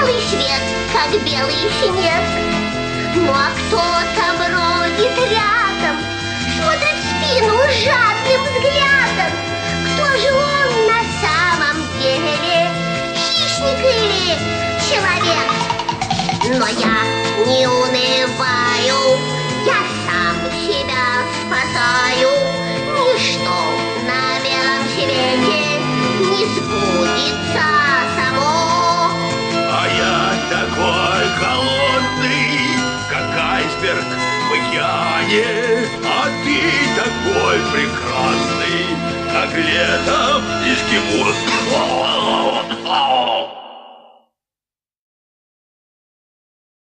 белый свет, как белый снег. Ну а кто-то бродит рядом, смотрит в спину жадным взглядом. Кто же он на самом деле, хищник или человек? Но я не унываю, я сам себя спасаю. Ничто на белом свете не сбудется само. А я такой холодный, как айсберг в океане. А ты такой прекрасный, как летом эскимос.